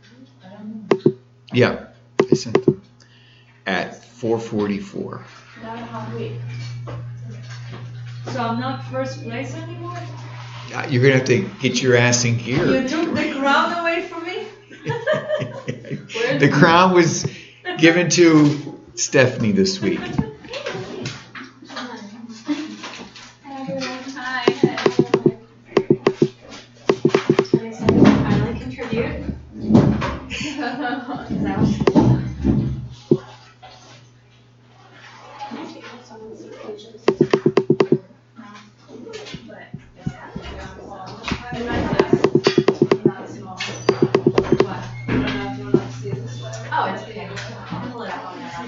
I don't know. Yeah, I sent them at 4:44. Wait. So I'm not first place anymore? You're gonna have to get your ass in gear. You took the crown away from me? The crown was given to Stephanie this week. Finally contribute. Oh, it's okay. I'll pull it up on there.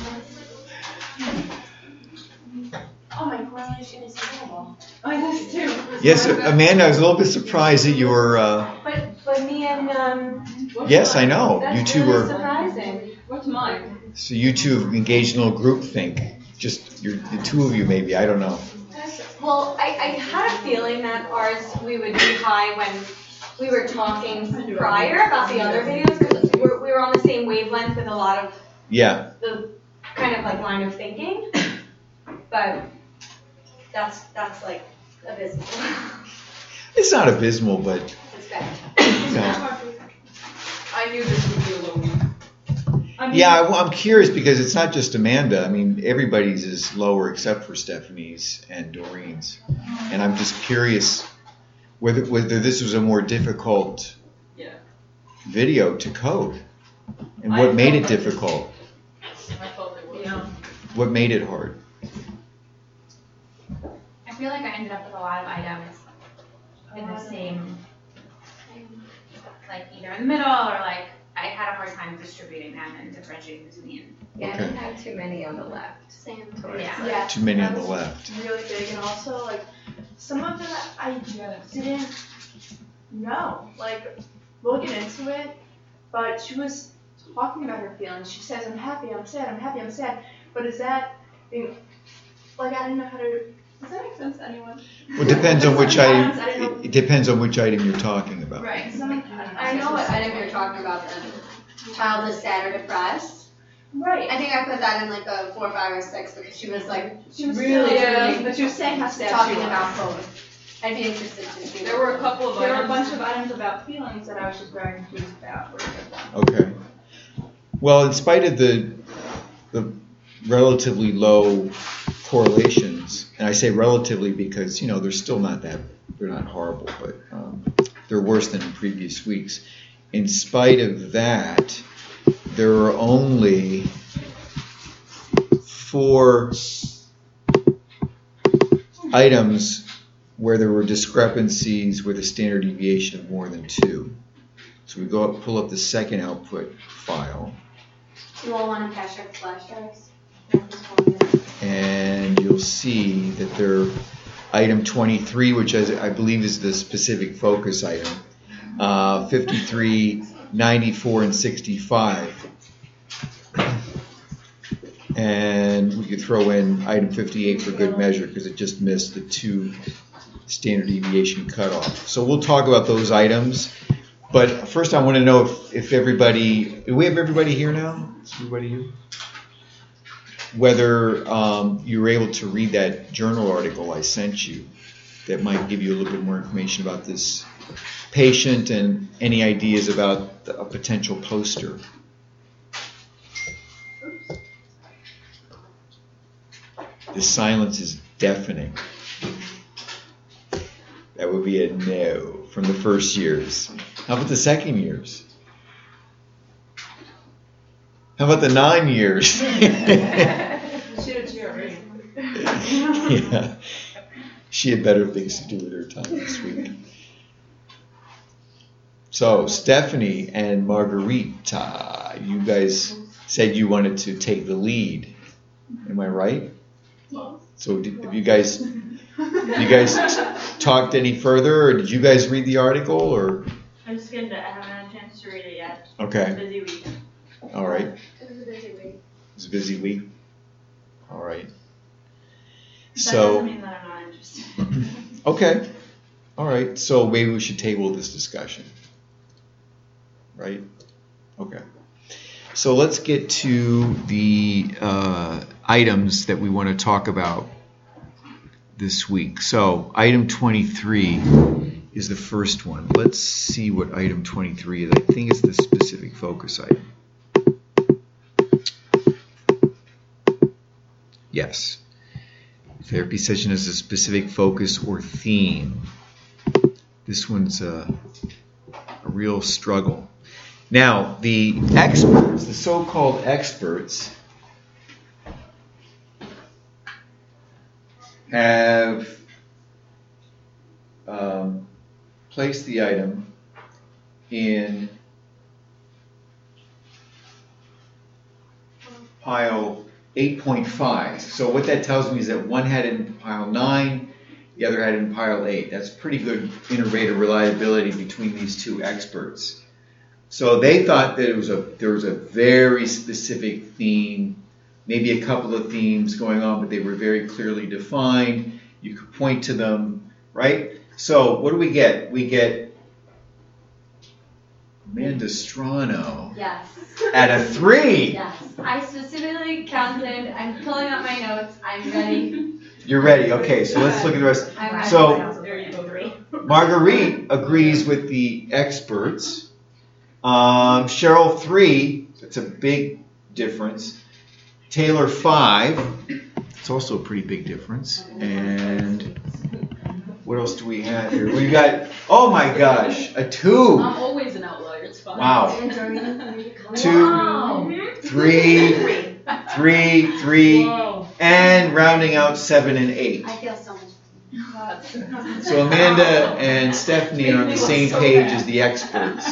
Oh, my correlation is terrible. I was too. Yes, Amanda, I was a little bit surprised that you were. But me and Yes, I know. that's You two really were. surprising. What's mine? So you two have engaged in a little group think. Just the two of you, maybe. I don't know. Well, I had a feeling that ours we would be high when we were talking prior about the other videos because we were on the same wavelength with a lot of Yeah. the kind of like line of thinking, but that's like abysmal. It's not abysmal, but It's bad. I knew this would be a little weak. I mean, yeah, I'm curious because it's not just Amanda. I mean, everybody's is lower except for Stephanie's and Doreen's, and I'm just curious whether this was a more difficult video to code, and what made it difficult. I felt it was. Yeah. What made it hard? I feel like I ended up with a lot of items in the same, like either in the middle or like I had a hard time distributing them and differentiating between. Yeah, Okay. I didn't have too many on the left. Same. Yeah. Too many that on the was left. Really big, and also like some of them I didn't know. Like we'll get into it, but she was talking about her feelings. She says, "I'm happy, I'm sad, I'm happy, I'm sad." But is that like I didn't know how to? Does that make sense to anyone? Well, it depends on which item. Sometimes I don't know. It depends on which item you're talking about. Right. I know what item you're talking about then. Child is sad or depressed. Right. I think I put that in like a 4, 5, or 6 because she was like She was really but she was saying how sad talking she was. about both. I'd be interested to see. There were a couple of There were a items. bunch of items about feelings that I was just very confused about. Okay. Well, in spite of the relatively low correlations, and I say relatively because they're still not they're not horrible, but they're worse than in previous weeks. In spite of that, there are only 4 items where there were discrepancies with a standard deviation of more than 2. So we go up, pull up the second output file, You all want to cash our flash drives? and you'll see that there item 23, which I believe is the specific focus item, 53, 94, and 65. And we could throw in item 58 for good measure because it just missed the 2 standard deviation cutoff. So we'll talk about those items. But first I want to know if everybody, do we have everybody here now? Is everybody here? Whether you were able to read that journal article I sent you that might give you a little bit more information about this patient and any ideas about a potential poster. The silence is deafening. That would be a no from the first years. How about the second years? How about the 9 years? She had a GRE. Yeah. She had better things to do with her time this week. So, Stephanie and Margarita, you guys said you wanted to take the lead. Am I right? So, have you guys talked any further, or did you guys read the article, or? I skimmed it. I haven't had a chance to read it yet. Okay. Busy week. All right. It was a busy week. It was a busy week. All right. That So. doesn't mean that I'm not interested. Okay. All right. So maybe we should table this discussion. right? Okay. So let's get to the items that we want to talk about this week. So item 23 is the first one. Let's see what item 23 is. I think it's the specific focus item. Yes. Therapy session is a specific focus or theme. This one's a real struggle. Now, the experts, the so-called experts, have placed the item in pile 8.5. So what that tells me is that one had it in pile 9, the other had it in pile 8. That's pretty good inter-rater reliability between these two experts. So they thought that there was a very specific theme, maybe a couple of themes going on, but they were very clearly defined. You could point to them, right? So what do we get? We get Amanda Strano Yes. at a 3. Yes. I specifically counted. I'm pulling up my notes. I'm ready. You're ready. Okay, so let's look at the rest. I'm ready. So There you go, 3. Marguerite agrees with the experts. Cheryl 3. That's a big difference. Taylor 5. It's also a pretty big difference. And what else do we have here? We got, oh my gosh, a 2. I'm always an outlier, it's fine. Wow. Wow. 2, 3, 3, 3, Whoa. and rounding out 7 and 8. I feel so much. So Amanda and Stephanie are on the same page as the experts.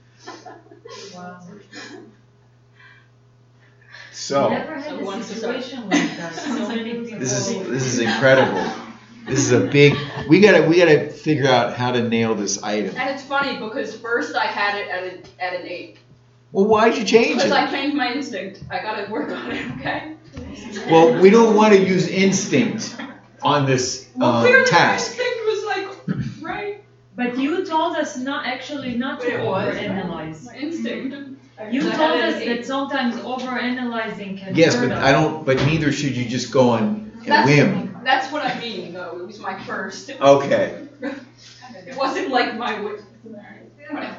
So Never had So a once situation like that. So many people. this is incredible. This is a big. We gotta figure out how to nail this item. And it's funny because first I had it at an 8. Well, why'd you change Because I it? changed my instinct. I gotta work on it, okay? Well, we don't want to use instinct on this Clearly task. my instinct was like, right? But you told us not to It was. overanalyze. My instinct. You I told had it us at that 8. sometimes overanalyzing can Yes, hurt but us. I don't. But neither should you just go on a whim. That's what I mean, though. It was my first. Okay. It wasn't like my. Whatever.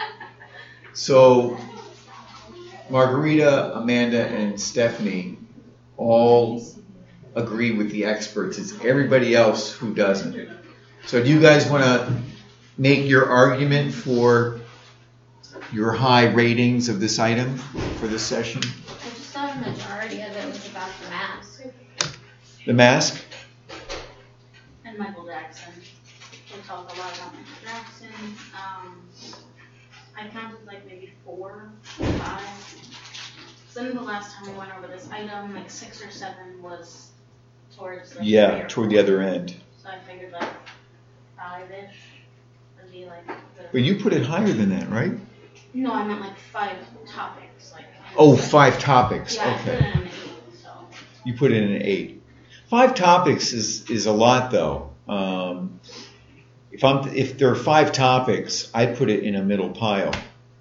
So Margarita, Amanda, and Stephanie all agree with the experts. It's everybody else who doesn't. So do you guys want to make your argument for your high ratings of this item for this session? I just thought a majority of it was about the mask. The mask? And Michael Jackson. We talk a lot about Michael Jackson. I counted like maybe 4, 5. So then the last time we went over this item, like 6 or 7 was towards like 3 Yeah, or toward 4. the other end. So I figured like 5-ish would be like the. But you put it higher than that, right? No, I meant like 5 topics. Like. Oh, 5 topics. Yeah, I put it Okay. in an 8. So. You put it in an 8. 5 topics is a lot, though. If there are 5 topics, I'd put it in a middle pile.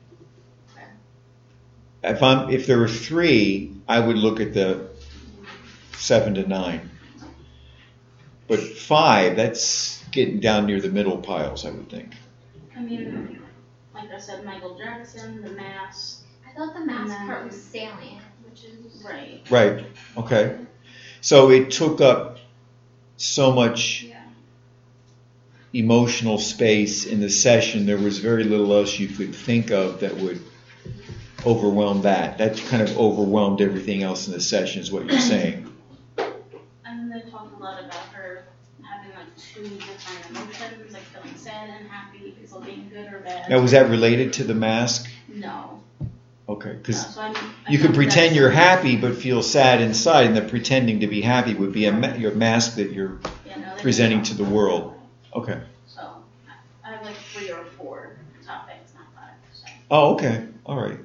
If there were 3, I would look at the 7 to 9. But 5, that's getting down near the middle piles, I would think. I mean, like I said, Michael Jackson, The Mask. I thought the mask part was salient, which is Right. Right. Okay. So it took up so much emotional space in the session. There was very little else you could think of that would overwhelm that. That kind of overwhelmed everything else in the session, is what you're saying. And they talk a lot about her having like 2 different emotions, like feeling sad and happy, so being good or bad. Now, was that related to the mask? No. Okay, because No, so I you could thought pretend that's- you're happy but feel sad inside, and the pretending to be happy would be your mask that you're Yeah, no, they presenting didn't to the talk world. about Okay. that. So I have like 3 or 4 topics, not 5. So. Oh, okay. All right.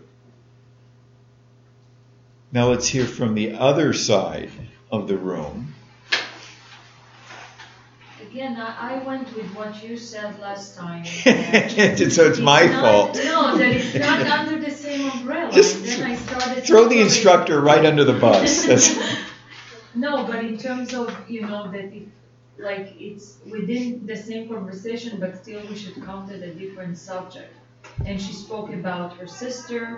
Now let's hear from the other side of the room. again, I went with what you said last time. So it's my fault. No, that it's not under the same umbrella. Just And then I started Throw the to- instructor right under the bus. That's, No, but in terms of, that if, like, it's within the same conversation, but still we should count it a different subject. And she spoke about her sister.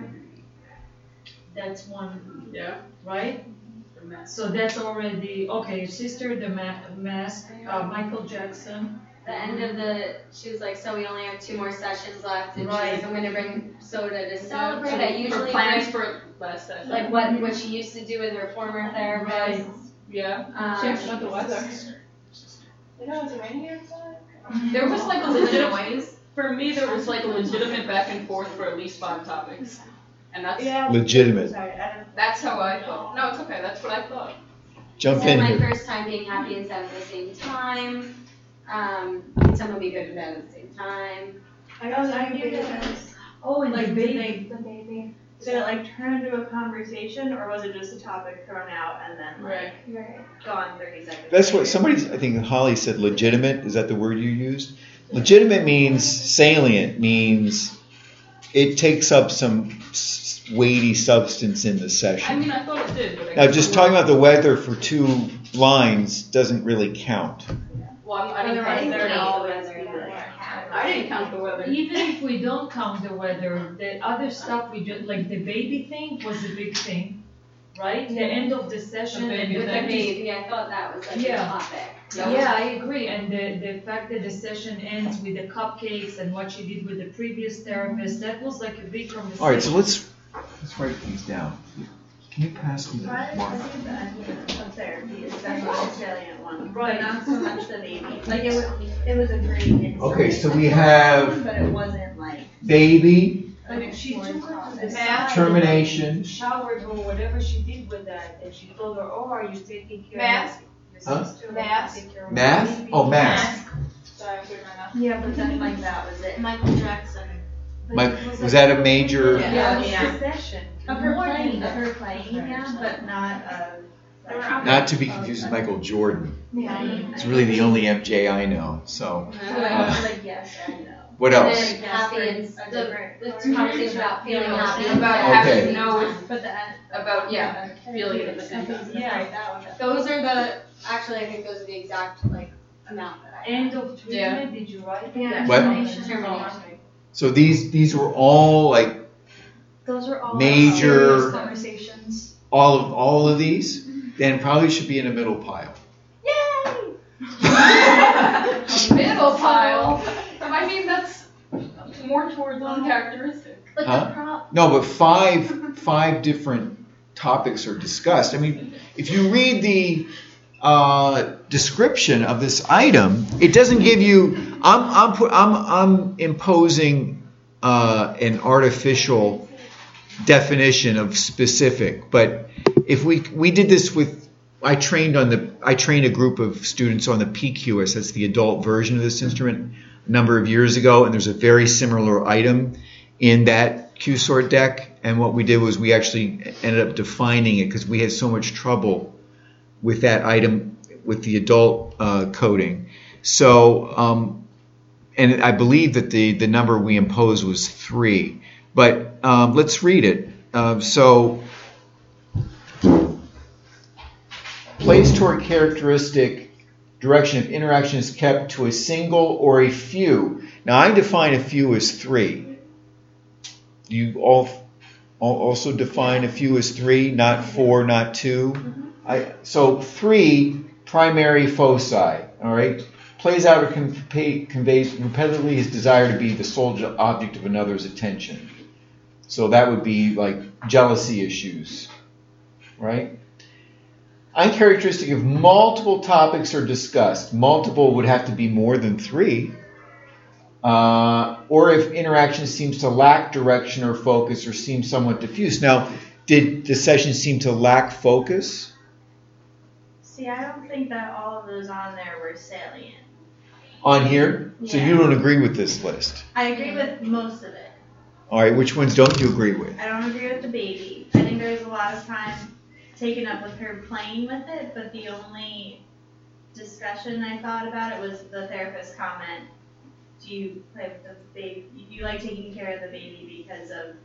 That's one, Yeah. right? The mess. So that's already, okay, your sister, the mask, Michael Jackson. The end of she was like, so we only have 2 more sessions left, and she's Right. like, I'm gonna bring soda to celebrate. So I her usually plans bring, for last session. like what she used to do with her former therapist. Yeah. She asked about the weather. You know, it's raining outside. There was like a legitimate, for me, there was like a legitimate back and forth for at least 5 topics. And that's, legitimate. Sorry, I don't. that's how I thought. No, it's okay, that's what I thought. Jump This is in my here. first time being happy and sad at the same time. Someone be good and bad at the same time. I was arguing because, Oh, and like, the did baby. the baby, did it like turn into a conversation, or was it just a topic thrown out and then like gone 30 seconds? That's what later? somebody, I think Holly said legitimate. Is that the word you used? Legitimate means salient, means it takes up some weighty substance in the I session. mean, I thought it did, but I Now, guess just it talking wasn't. about the weather for 2 lines doesn't really count. Well, I didn't I count think the all weather. weather. I didn't count the weather. Even if we don't count the weather, the other stuff we just, like the baby thing was a big thing, right? The end of the session. The and baby With the thing. baby, I thought that was like Yeah. a topic. Yeah, I agree, and the fact that the session ends with the cupcakes and what she did with the previous therapist, that was like a big conversation. All right, so let's write these down. Can you pass me the I marker? think the idea of therapy is definitely a salient one, Right. but not so much the baby. Like it was a great insight. Okay, so we have But it wasn't like. baby, But if she took her to the Math. side, termination. showered her, whatever she did with that, and she told her, oh, are you taking care Math. of your Huh? sister? Math. Take care of Math? the baby?" Oh, math. Sorry, I forgot my mouth. Yeah, but then like that was it. Michael Jackson. But Mike, it was like that a major? Yeah, Yeah. the session. Of her Warning. playing, but not Not to be confused with Michael Jordan. Yeah. It's really the only MJ I know. So, Like yes, I know. what And else? then happy and A the different- conversation about feeling happy. About Okay. having no, But the about, yeah, feeling it at the same time. Yeah, that one. Those are actually I think those are the exact like amount that I. End of treatment, Yeah. did you write? Yeah. What? Termination. So these were all like Those are all Major- serious conversations. all of these. Then probably should be in a middle pile. Middle pile. I mean, that's more towards uncharacteristic. But Huh? the problem. No, but five different topics are discussed. I mean, if you read the description of this item, it doesn't give you. I'm imposing an artificial definition of specific. But if we did this with, I trained a group of students on the PQS. That's the adult version of this instrument a number of years ago, and there's a very similar item in that QSort deck. And what we did was we actually ended up defining it because we had so much trouble with that item with the adult coding. So, and I believe that the number we imposed was 3. But let's read it. So, plays toward characteristic direction of interaction is kept to a single or a few. Now, I define a few as 3. You all also define a few as 3, not 4, not 2. So 3 primary foci. All right, plays out or conveys repetitively his desire to be the sole object of another's attention. So that would be like jealousy issues, right? Uncharacteristic if multiple topics are discussed. Multiple would have to be more than 3. Or if interaction seems to lack direction or focus or seems somewhat diffuse. Now, did the session seem to lack focus? See, I don't think that all of those on there were salient. On here? So you don't agree with this list? I agree with most of it. All right, which ones don't you agree with? I don't agree with the baby. I think there was a lot of time taken up with her playing with it, but the only discussion I thought about it was the therapist's comment. Do you play with the baby? You like taking care of the baby because of?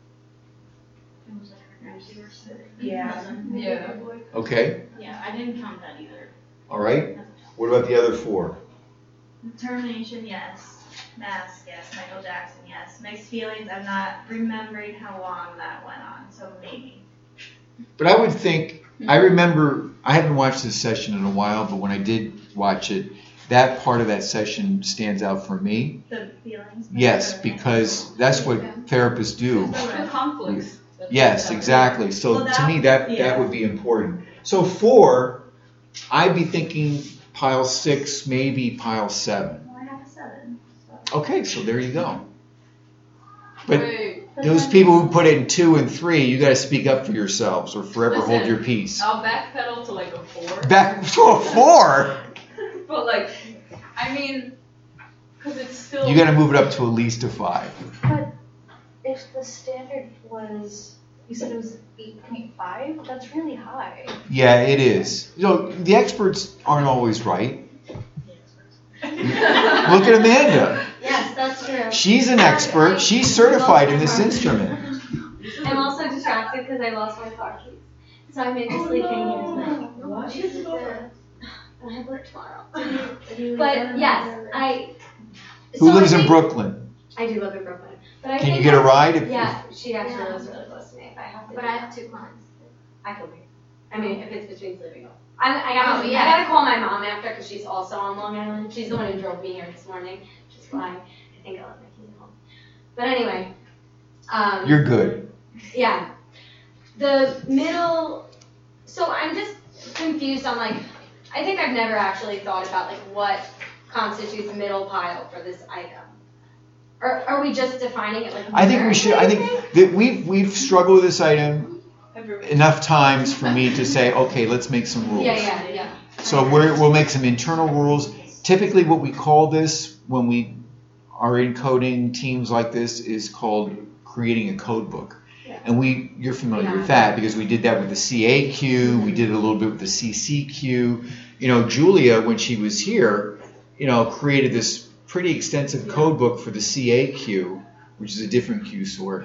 Yeah. Yeah. Okay, Yeah, I didn't count that either. all right. What about the other 4? Determination, yes. Mask, yes. Michael Jackson, yes. Mixed feelings, I'm not remembering how long that went on, so maybe. But I would think, I remember, I haven't watched this session in a while, but when I did watch it, that part of that session stands out for me. The feelings. Yes, because that's what therapists do. The conflicts. Yes, exactly. So Well, to me, that- that yeah. would be important. So 4, I'd be thinking pile 6, maybe pile 7. Well, I have a 7. So. Okay, so there you go. But Wait, those people who put in 2 and 3, you got to speak up for yourselves or forever hold Listen. your peace. I'll backpedal to like a 4. Back to a 4. But like, I mean, because it's still. You got to move it up to at least a 5. But if the standard was, you said it was 8.5, that's really high. Yeah, it is. You know, the experts aren't always right. Look at Amanda. Yes, that's true. She's an expert. She's certified in this instrument. I'm also distracted because I lost my car keys. So I'm into sleeping here tonight. I have work tomorrow. But yes, Who so lives I in think- Brooklyn? I do live in Brooklyn. But I Can think you get a ride? If, Yeah, she actually lives really close to me if I have to. But I have 2 clients. I can wait. I mean, if it's between sleeping. I yeah. gotta call my mom after because she's also on Long Island. She's the one who drove me here this morning, which is why I think I left my keys at home. But anyway, You're good. yeah. The middle, so I'm just confused on like, I think I've never actually thought about like what constitutes middle pile for this item. Or are we just defining it like? I think we should. I think that we've struggled with this item enough times for me to say, okay, let's make some rules. Yeah. So we'll make some internal rules. Typically, what we call this when we are in coding teams like this is called creating a code book. And you're familiar with that because we did that with the CAQ, we did it a little bit with the CCQ. You know, Julia, when she was here, you know, created this pretty extensive code book for the CAQ, which is a different Q sort.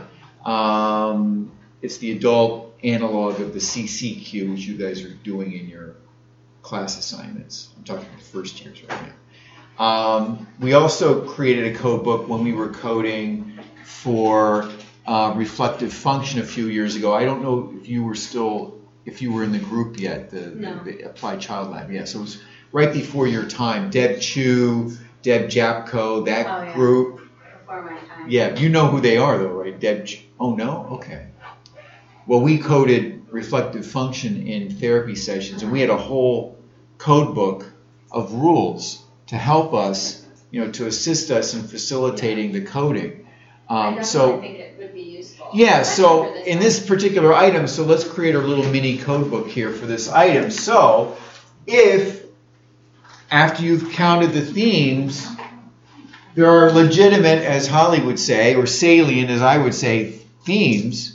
It's the adult analog of the CCQ, which you guys are doing in your class assignments. I'm talking about the first years right now. We also created a code book when we were coding for reflective function a few years ago. I don't know if you were in the group yet, the Applied Child Lab. Yeah, so it was right before your time. Deb Chu, Deb Japko, that group. Before my time. Yeah, you know who they are though, right? Oh no? Okay. Well, we coded reflective function in therapy sessions, and we had a whole code book of rules to help us, you know, to assist us in facilitating the coding. I definitely think it would be useful. Yeah, so Especially for in this particular item, so let's create our little mini code book here for this item. So if, after you've counted the themes, there are legitimate, as Holly would say, or salient, as I would say, themes,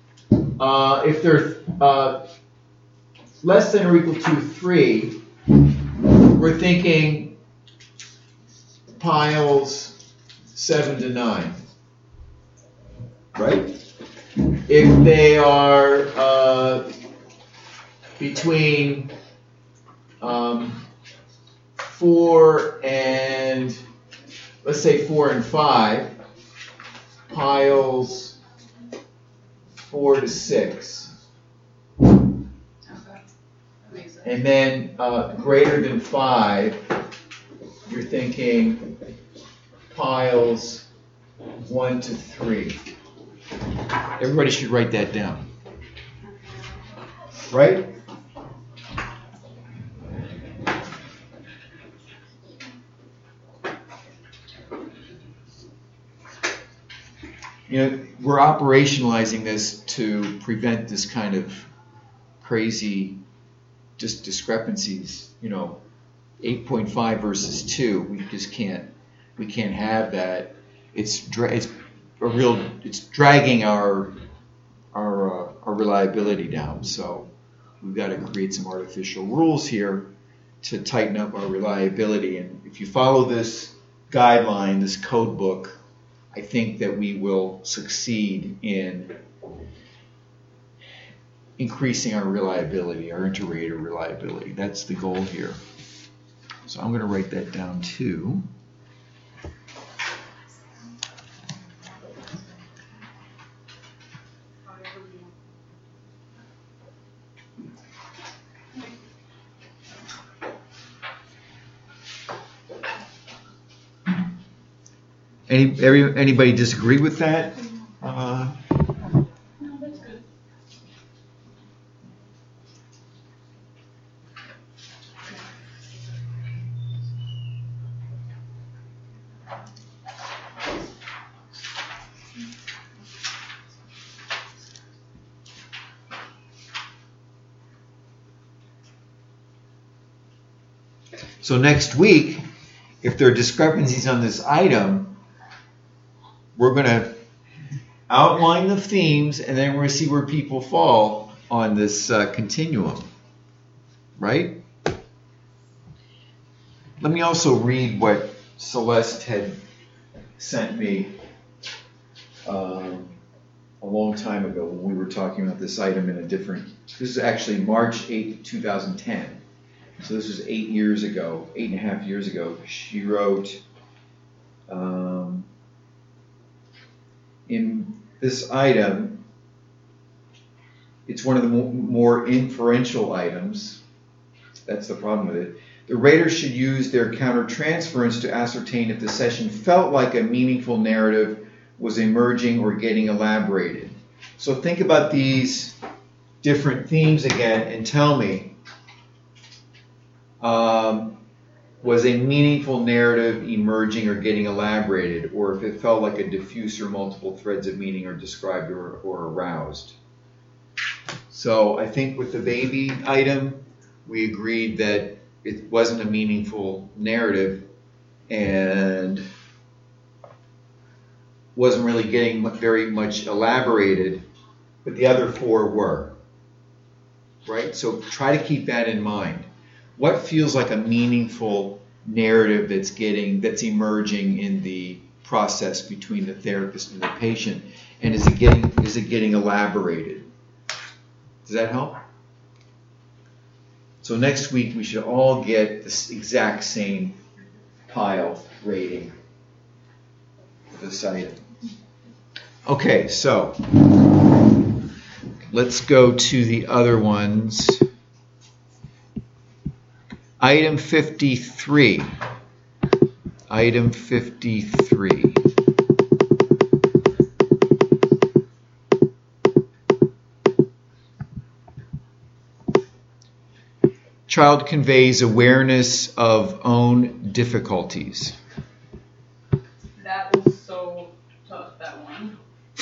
if they're less than or equal to 3, we're thinking piles 7 to 9. Right? If they are between 4 and, let's say 4 and 5, piles 4 to 6. And then greater than 5, you're thinking piles 1 to 3. Everybody should write that down. Right? You know, we're operationalizing this to prevent this kind of crazy just discrepancies. You know, 8.5 versus 2. We just can't have that. It's dragging our reliability down. So we've got to create some artificial rules here to tighten up our reliability. And if you follow this guideline, this code book, I think that we will succeed in increasing our reliability, our inter-rater reliability. That's the goal here. So I'm going to write that down too. Anybody disagree with that? No, that's good. So next week, if there are discrepancies on this item, we're going to outline the themes, and then we're going to see where people fall on this continuum, right? Let me also read what Celeste had sent me a long time ago when we were talking about this item in a different... This is actually March 8th, 2010. So this was 8 years ago, 8.5 years ago. She wrote... in this item, it's one of the more inferential items. That's the problem with it. The rater should use their countertransference to ascertain if the session felt like a meaningful narrative was emerging or getting elaborated. So think about these different themes again and tell me, was a meaningful narrative emerging or getting elaborated, or if it felt like a diffuse or multiple threads of meaning are described or aroused. So I think with the baby item, we agreed that it wasn't a meaningful narrative and wasn't really getting very much elaborated, but the other four were. Right? So try to keep that in mind. What feels like a meaningful narrative that's emerging in the process between the therapist and the patient, and is it getting elaborated? Does that help? So next week we should all get this exact same pile rating for this item. Okay, so let's go to the other ones. Item 53. Item 53. Child conveys awareness of own difficulties. That was so tough, that one.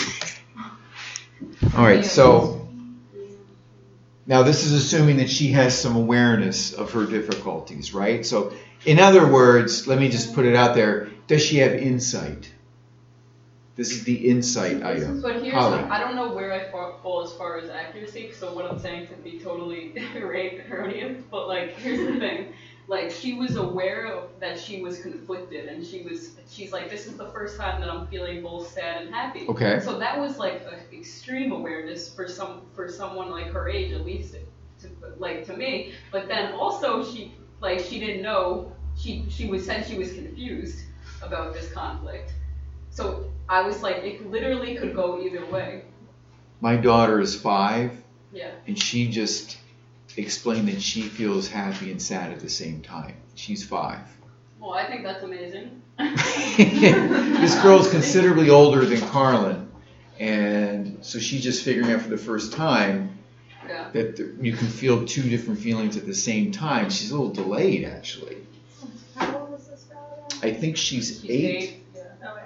All right, so now this is assuming that she has some awareness of her difficulties, right? So in other words, let me just put it out there, does she have insight? This is the insight item. But here's, Holly. I don't know where I fall as far as accuracy, so what I'm saying could be totally erroneous, but like, here's the thing. Like, she was aware of that she was conflicted, and she's like, this is the first time that I'm feeling both sad and happy. Okay. So that was like an extreme awareness for someone like her age, at least to me. But then also she didn't know, she said she was confused about this conflict. So I was like, it literally could go either way. My daughter is 5, Yeah. and she just explained that she feels happy and sad at the same time. She's 5. Well, I think that's amazing. This girl is considerably older than Carlin, and so she's just figuring out for the first time that you can feel two different feelings at the same time. She's a little delayed, actually. How old is this girl again? I think she's 8. Yeah. Okay.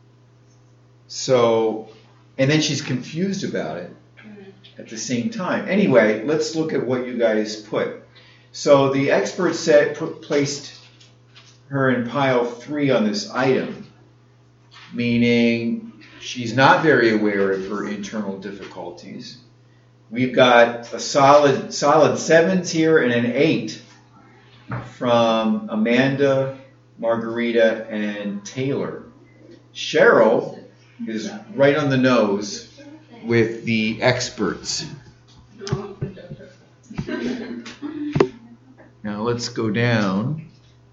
So, and then she's confused about it at the same time. Anyway, let's look at what you guys put. So the expert placed her in pile 3 on this item, meaning she's not very aware of her internal difficulties. We've got a solid 7s here and an 8. from Amanda, Margarita, and Taylor. Cheryl is right on the nose with the experts. Now let's go down.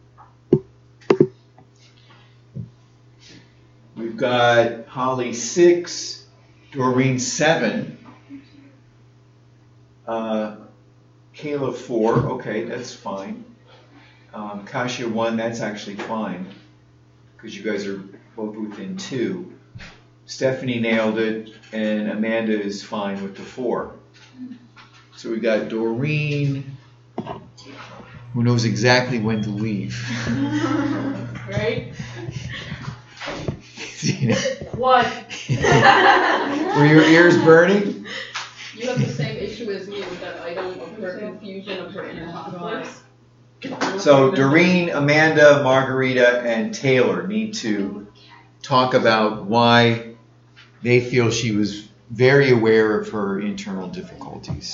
We've got Holly 6, Doreen 7, Kayla 4, okay, that's fine. Kasia 1, that's actually fine, because you guys are both within 2. Stephanie nailed it, and Amanda is fine with the 4. So we got Doreen, who knows exactly when to leave. Right? What? Were your ears burning? You have the same issue as me with that item of her confusion of her inner conflicts. So Doreen, Amanda, Margarita, and Taylor need to talk about why they feel she was very aware of her internal difficulties.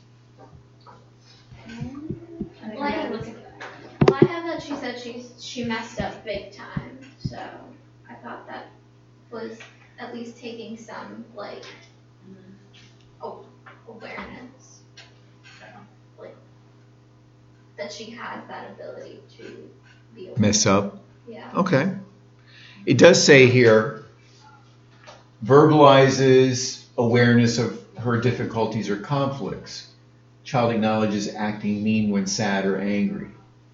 Well, I have that she said she messed up big time, so I thought that was at least taking some, like, awareness. Like, that she has that ability to be aware. Mess up? Yeah. Okay. It does say here, verbalizes awareness of her difficulties or conflicts. Child acknowledges acting mean when sad or angry.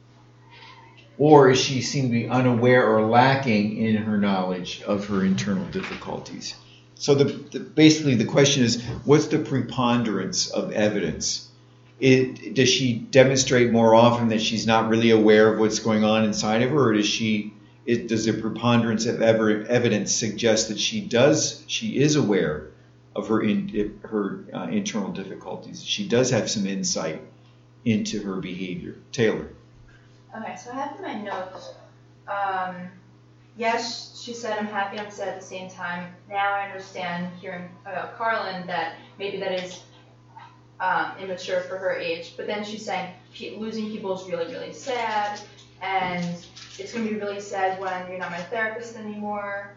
Or is she seem to be unaware or lacking in her knowledge of her internal difficulties? So basically the question is, what's the preponderance of evidence? Does she demonstrate more often that she's not really aware of what's going on inside of her, or does the preponderance of evidence suggest that she is aware of her internal difficulties? She does have some insight into her behavior. Taylor. Okay, so I have in my notes, yes, she said I'm happy, I'm sad at the same time. Now I understand hearing about Carlin that maybe that is immature for her age, but then she's saying losing people is really, really sad, and it's going to be really sad when you're not my therapist anymore.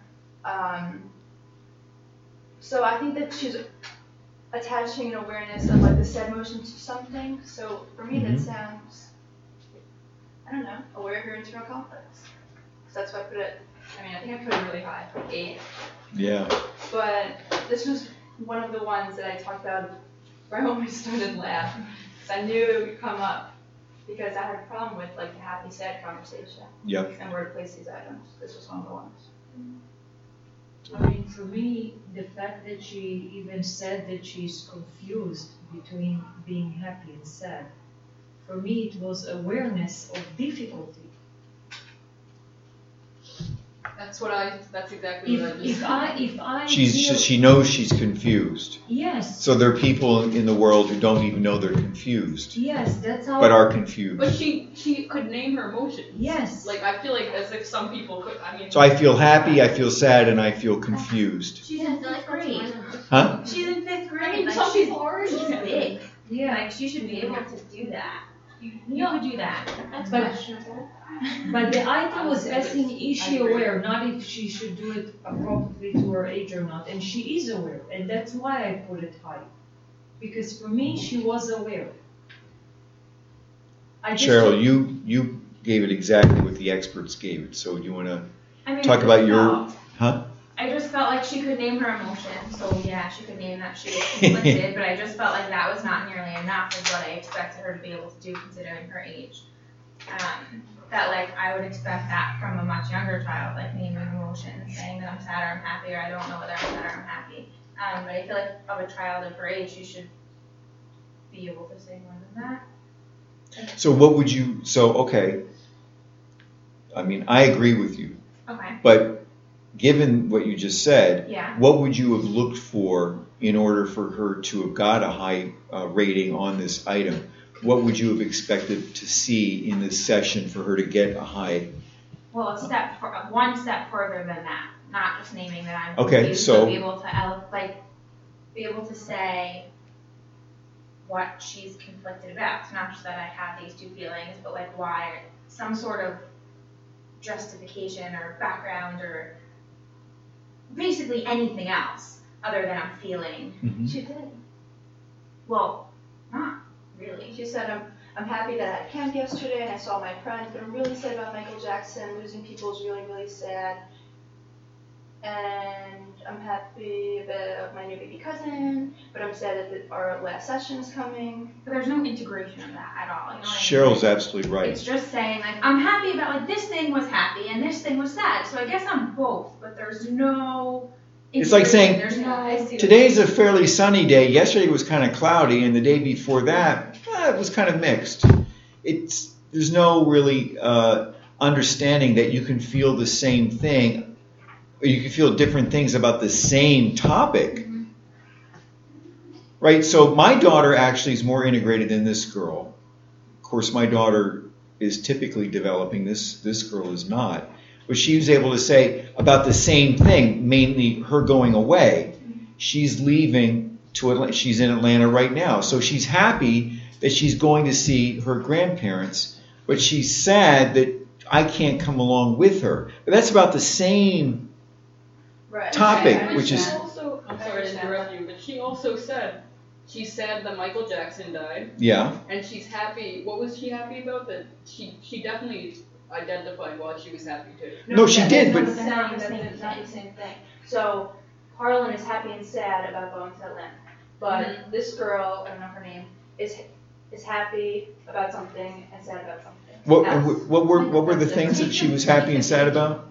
So I think that she's attaching an awareness of like the sad emotion to something. So for me, that sounds, I don't know, aware of your internal conflicts. So that's why I put it. I mean, I think I put it really high, like 8. Yeah. But this was one of the ones that I talked about where I almost started laughing because I knew it would come up because I had a problem with like the happy sad conversation. Yep. And where to place these items. This was one of the ones. I mean, for me, the fact that she even said that she's confused between being happy and sad, for me it was awareness of difficulty. That's exactly what I just If I She knows she's confused. Yes. So there are people in the world who don't even know they're confused, Yes, that's how. but are confused. But she could name her emotions. Yes. Like, I feel like as if some people could, I mean. So I feel happy, I feel sad, and I feel confused. She's in 5th grade. Huh? She's in 5th I grade. mean, Like, some she's, people are. she's big. Yeah. Like, she should be able to do that. You could do that. That's But- questionable. But the item was asking, is she aware, not if she should do it appropriately to her age or not. And she is aware, and that's why I put it high. Because for me, she was aware. Cheryl, you gave it exactly what the experts gave it. So you want to I mean, talk I about just your, felt- huh? I just felt like she could name her emotions, so yeah, she could name that she was conflicted, but I just felt like that was not nearly enough is what I expected her to be able to do considering her age. That like I would expect that from a much younger child, like naming emotions, saying that I'm sad or I'm happy, or I don't know whether I'm sad or I'm happy. But I feel like of a child of her age, you should be able to say more than that. So what would you, okay. I mean, I agree with you, Okay. but given what you just said, Yeah. what would you have looked for in order for her to have got a high rating on this item? What would you have expected to see in this session for her to get a high? Well, one step further than that, not just naming that I'm Okay, confused, so- but be able to say what she's conflicted about. It's not just that I have these two feelings, but like why, some sort of justification or background or basically anything else other than I'm feeling. She did. Well, not really. She said, I'm happy that I had camp yesterday and I saw my friends, but I'm really sad about Michael Jackson. Losing people is really, really sad. And I'm happy about my new baby cousin, but I'm sad that our last session is coming. But there's no integration of that at all. You know what I mean? Cheryl's absolutely right. It's just saying like I'm happy about like this thing was happy and this thing was sad, so I guess I'm both. But there's no. It's like saying, There's no. today's a fairly sunny day. Yesterday was kind of cloudy, and the day before that, it was kind of mixed. There's no really understanding that you can feel the same thing, or you can feel different things about the same topic. Right? So my daughter actually is more integrated than this girl. Of course, my daughter is typically developing. This girl is not. But she was able to say about the same thing, mainly her going away. She's leaving to Atlanta. She's in Atlanta right now. So she's happy that she's going to see her grandparents, but she's sad that I can't come along with her. But that's about the same topic, But which she is... also, I'm sorry to interrupt you, but she also said she's sad that Michael Jackson died, Yeah. and she's happy. What was she happy about? That she definitely identified why she was happy too. No, she did, but... That's not the same thing. So, Harlan is happy and sad about going to Atlanta. But this girl, I don't know her name, is happy about something and sad about something. What were the things that she was happy and sad about?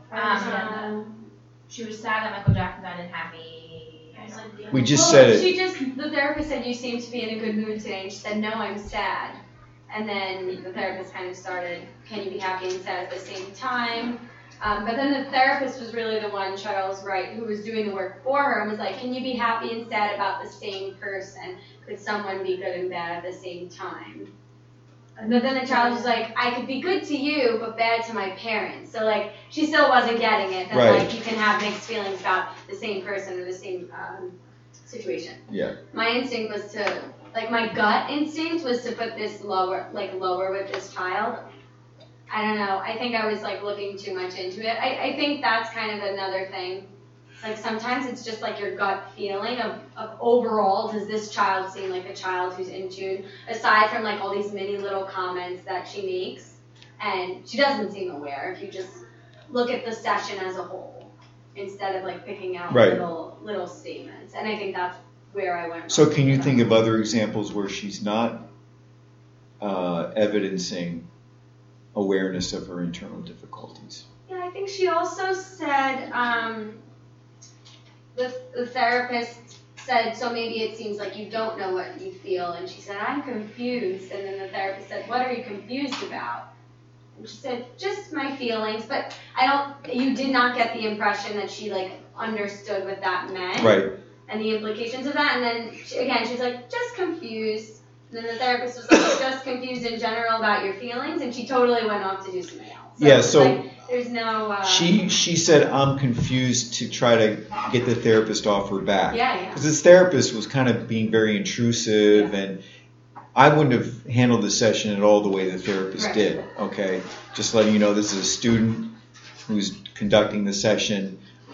She was sad that Michael Jackson died and happy. We just said it. The therapist said you seem to be in a good mood today, and she said, no, I'm sad. And then the therapist kind of started, can you be happy and sad at the same time? But then the therapist was really the one, Charles Wright, who was doing the work for her and was like, can you be happy and sad about the same person? Could someone be good and bad at the same time? But then the child was like, I could be good to you, but bad to my parents. So, like, she still wasn't getting it. That, Right. like, you can have mixed feelings about the same person or the same situation. Yeah. My instinct was to, like, my gut instinct was to put this lower with this child. I don't know. I think I was, like, looking too much into it. I think that's kind of another thing. Like, sometimes it's just, like, your gut feeling of overall, does this child seem like a child who's in tune? Aside from, like, all these mini little comments that she makes. And she doesn't seem aware if you just look at the session as a whole. Instead of, like, picking out Right. little statements. And I think that's where I went wrong. So can you think of other examples where she's not evidencing awareness of her internal difficulties? Yeah, I think she also said, the therapist said, so maybe it seems like you don't know what you feel. And she said, I'm confused. And then the therapist said, what are you confused about? And she said, just my feelings. But you did not get the impression that she, like, understood what that meant. Right. And the implications of that. And then, she's like, just confused. And then the therapist was like, just confused in general about your feelings. And she totally went off to do something else. So Yeah, it's so like, there's no... She said, I'm confused, to try to get the therapist off her back. Yeah. Because this therapist was kind of being very intrusive, and I wouldn't have handled the session at all the way the therapist Right. did. Okay, just letting you know, this is a student who's conducting the session.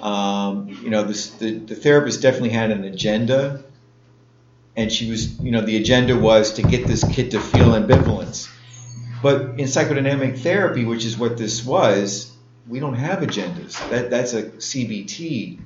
The therapist definitely had an agenda, and she was, the agenda was to get this kid to feel ambivalence. But in psychodynamic therapy, which is what this was, we don't have agendas. That's a CBT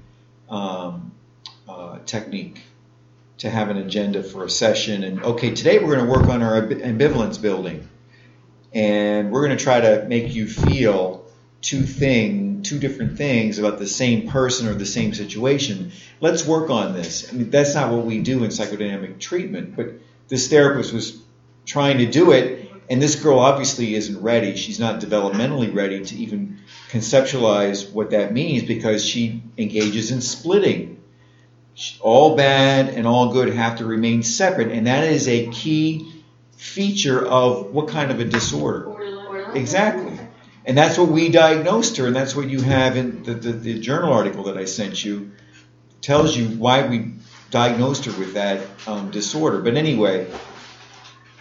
technique, to have an agenda for a session. And okay, today we're going to work on our ambivalence building, and we're going to try to make you feel two different things about the same person or the same situation. Let's work on this. I mean, that's not what we do in psychodynamic treatment, but this therapist was trying to do it. And this girl obviously isn't ready. She's not developmentally ready to even conceptualize what that means, because she engages in splitting. All bad and all good have to remain separate. And that is a key feature of what kind of a disorder. Borderline. Exactly. And that's what we diagnosed her. And that's what you have in the journal article that I sent you. Tells you why we diagnosed her with that disorder. But anyway,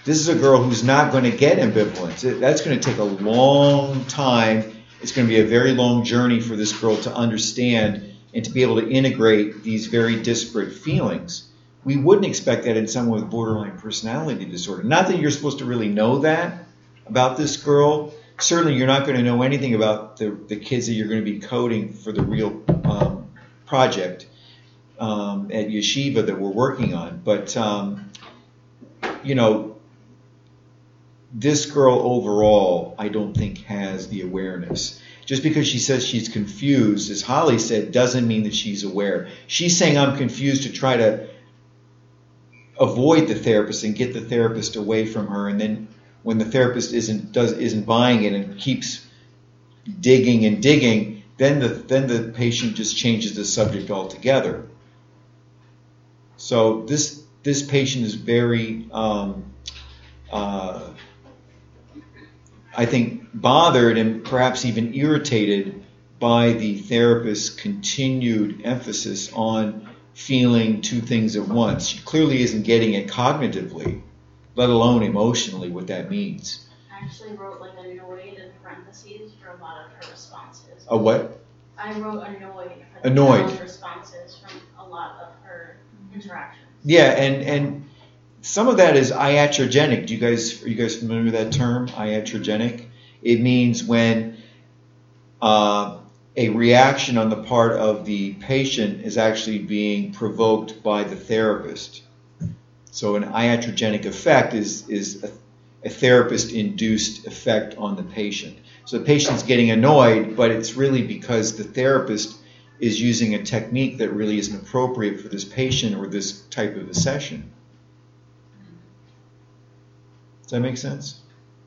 This is a girl who's not going to get ambivalence. That's going to take a long time. It's going to be a very long journey for this girl to understand and to be able to integrate these very disparate feelings. We wouldn't expect that in someone with borderline personality disorder. Not that you're supposed to really know that about this girl. Certainly you're not going to know anything about the kids that you're going to be coding for the real project at Yeshiva that we're working on. But, this girl overall, I don't think has the awareness. Just because she says she's confused, as Holly said, doesn't mean that she's aware. She's saying I'm confused to try to avoid the therapist and get the therapist away from her. And then when the therapist isn't buying it and keeps digging and digging, then the patient just changes the subject altogether. So this patient is very I think bothered and perhaps even irritated by the therapist's continued emphasis on feeling two things at once. She clearly isn't getting it cognitively, let alone emotionally, what that means. I actually wrote like annoyed in parentheses for a lot of her responses. A what? I wrote annoyed for Annoyed. the responses from a lot of her interactions. Yeah, and some of that is iatrogenic. Are you guys familiar with that term, iatrogenic? It means when a reaction on the part of the patient is actually being provoked by the therapist. So an iatrogenic effect is a therapist-induced effect on the patient. So the patient's getting annoyed, but it's really because the therapist is using a technique that really isn't appropriate for this patient or this type of a session. Does that make sense?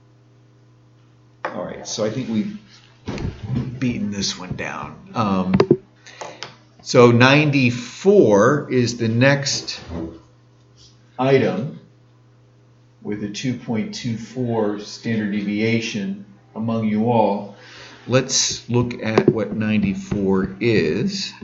All right, so I think we've beaten this one down. So 94 is the next item with a 2.24 standard deviation among you all. Let's look at what 94 is.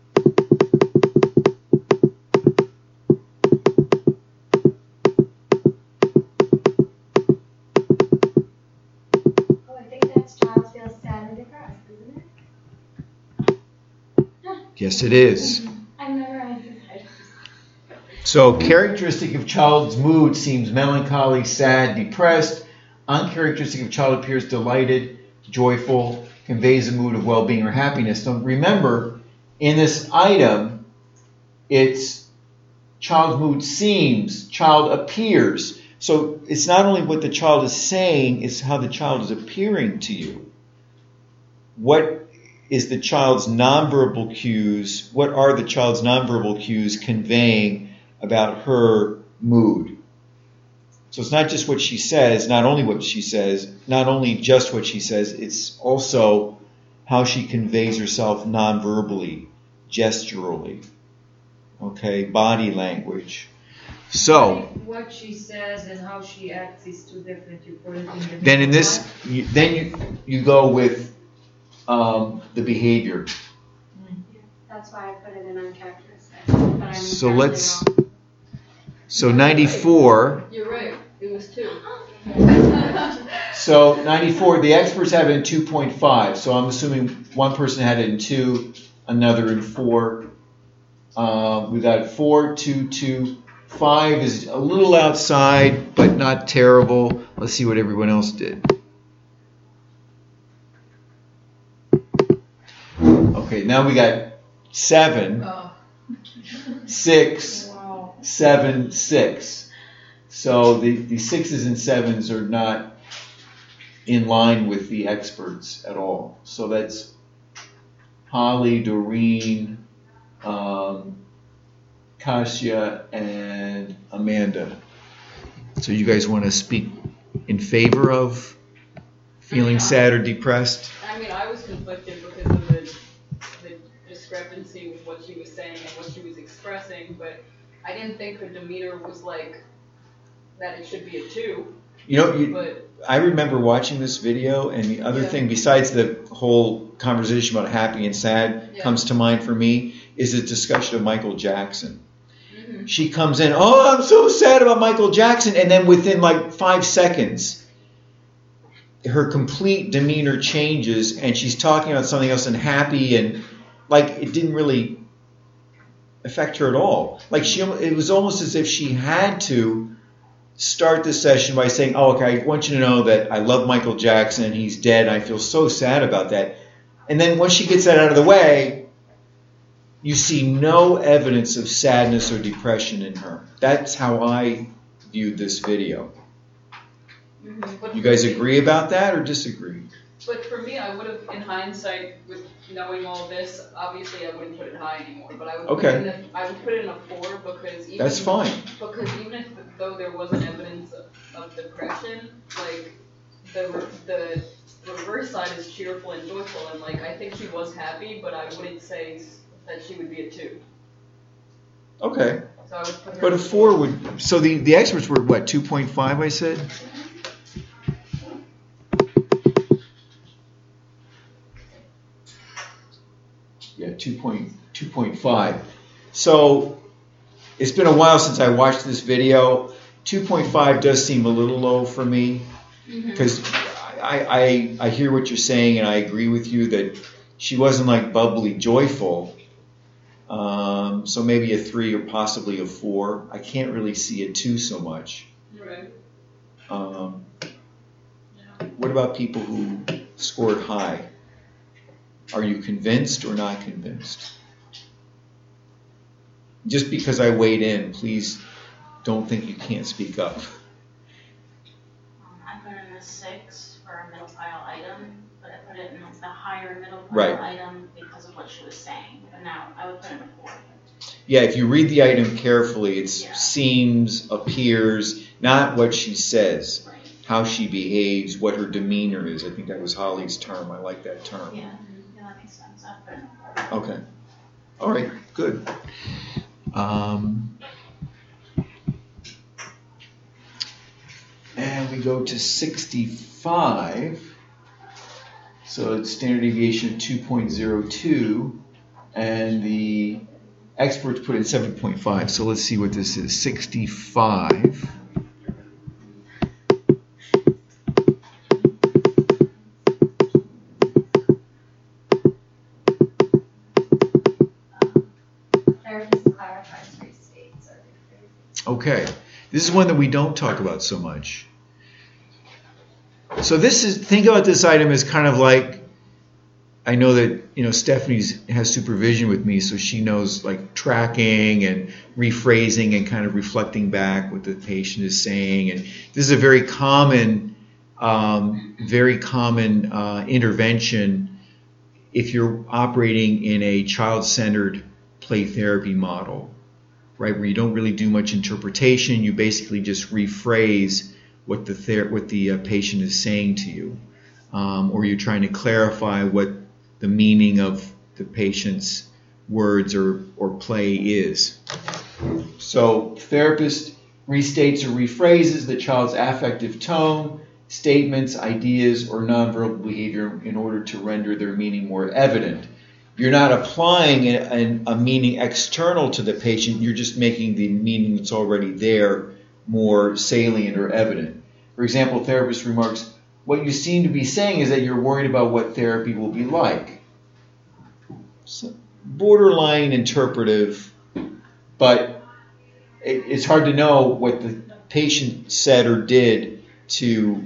Yes, it is. I memorized this item. So, characteristic of child's mood seems melancholy, sad, depressed. Uncharacteristic of child appears delighted, joyful, conveys a mood of well-being or happiness. Now, remember, in this item, it's child's mood seems, child appears. So, it's not only what the child is saying, it's how the child is appearing to you. What is the child's nonverbal cues? What are the child's nonverbal cues conveying about her mood? So it's not just what she says, not only what she says, not only just what she says, it's also how she conveys herself nonverbally, gesturally, okay, body language. So what she says and how she acts is two different. You put it in the then in this, you go with the behavior. That's why I put it in uncharacteristic. But I'm So entirely let's. wrong. So 94. You're right. It was 2. So 94. The experts have it in 2.5. So I'm assuming one person had it in 2, another in 4. We got 4, 2, 2. 5 is a little outside, but not terrible. Let's see what everyone else did. Okay, now we got 7, 6, 7, 6. So the 6s and 7s are not in line with the experts at all. So that's Holly, Doreen, Kasia, and Amanda. So you guys want to speak in favor of feeling sad or depressed? I mean, I was conflicted because of the discrepancy with what she was saying and what she was expressing, but I didn't think her demeanor was like that it should be a 2. I remember watching this video, and the other thing, besides the whole conversation about happy and sad, comes to mind for me, is a discussion of Michael Jackson. Mhm. She comes in, oh, I'm so sad about Michael Jackson. And then within like 5 seconds, her complete demeanor changes and she's talking about something else and happy, and like it didn't really affect her at all. Like it was almost as if she had to start the session by saying, oh, okay, I want you to know that I love Michael Jackson. He's dead. I feel so sad about that. And then once she gets that out of the way, you see no evidence of sadness or depression in her. That's how I viewed this video. But You guys agree about that or disagree? But for me, I would have, in hindsight, with knowing all this, obviously I wouldn't put it high anymore. But I would Okay. I would put it in a 4 because even That's fine. Because even if though there wasn't evidence of depression, like the reverse side is cheerful and joyful, and like I think she was happy, but I wouldn't say that she would be a 2. Okay. So I would put her. But a 4 would... So the experts were, what, 2.5, I said? Yeah, 2.5. So it's been a while since I watched this video. 2.5 does seem a little low for me because I hear what you're saying and I agree with you that she wasn't like bubbly joyful. So maybe a 3 or possibly a 4. I can't really see a 2 so much. Right. What about people who scored high? Are you convinced or not convinced? Just because I weighed in, please don't think you can't speak up. I put in a 6 for a middle pile item, but I put it in the higher middle pile Right. item because of what she was saying. But now I would put it in a 4. Yeah, if you read the item carefully, it Yeah. seems, appears, not what she says, Right. how she behaves, what her demeanor is. I think that was Holly's term. I like that term. Yeah, that makes sense. I put it in a 4. Okay. All right, good. And we go to 65. So it's standard deviation of 2.02. And the experts put in 7.5. So let's see what this is. 65. Therapist clarifies restates or rephrases. Okay, this is one that we don't talk about so much. So think about this item as kind of like, I know that, Stephanie has supervision with me, so she knows like tracking and rephrasing and kind of reflecting back what the patient is saying. And this is a very common intervention if you're operating in a child-centered play therapy model, right, where you don't really do much interpretation. You basically just rephrase what the patient is saying to you, or you're trying to clarify what the meaning of the patient's words or play is. So therapist restates or rephrases the child's affective tone, statements, ideas, or nonverbal behavior in order to render their meaning more evident. You're not applying a meaning external to the patient, you're just making the meaning that's already there more salient or evident. For example, therapist remarks, what you seem to be saying is that you're worried about what therapy will be like. So, borderline interpretive, but it's hard to know what the patient said or did to